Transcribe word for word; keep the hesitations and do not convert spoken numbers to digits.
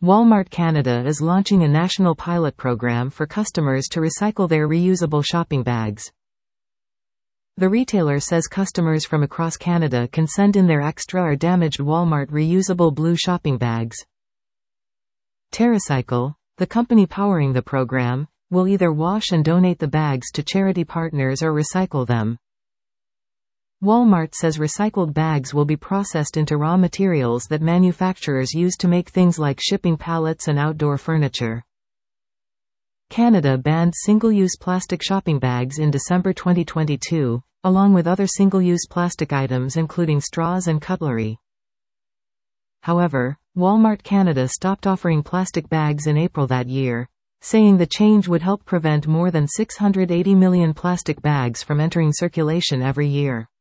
Walmart Canada is launching a national pilot program for customers to recycle their reusable shopping bags. The retailer says customers from across Canada can send in their extra or damaged Walmart reusable blue shopping bags. TerraCycle, the company powering the program, will either wash and donate the bags to charity partners or recycle them. Walmart says recycled bags will be processed into raw materials that manufacturers use to make things like shipping pallets and outdoor furniture. Canada banned single-use plastic shopping bags in December twenty twenty-two, along with other single-use plastic items including straws and cutlery. However, Walmart Canada stopped offering plastic bags in April that year, saying the change would help prevent more than six hundred eighty million plastic bags from entering circulation every year.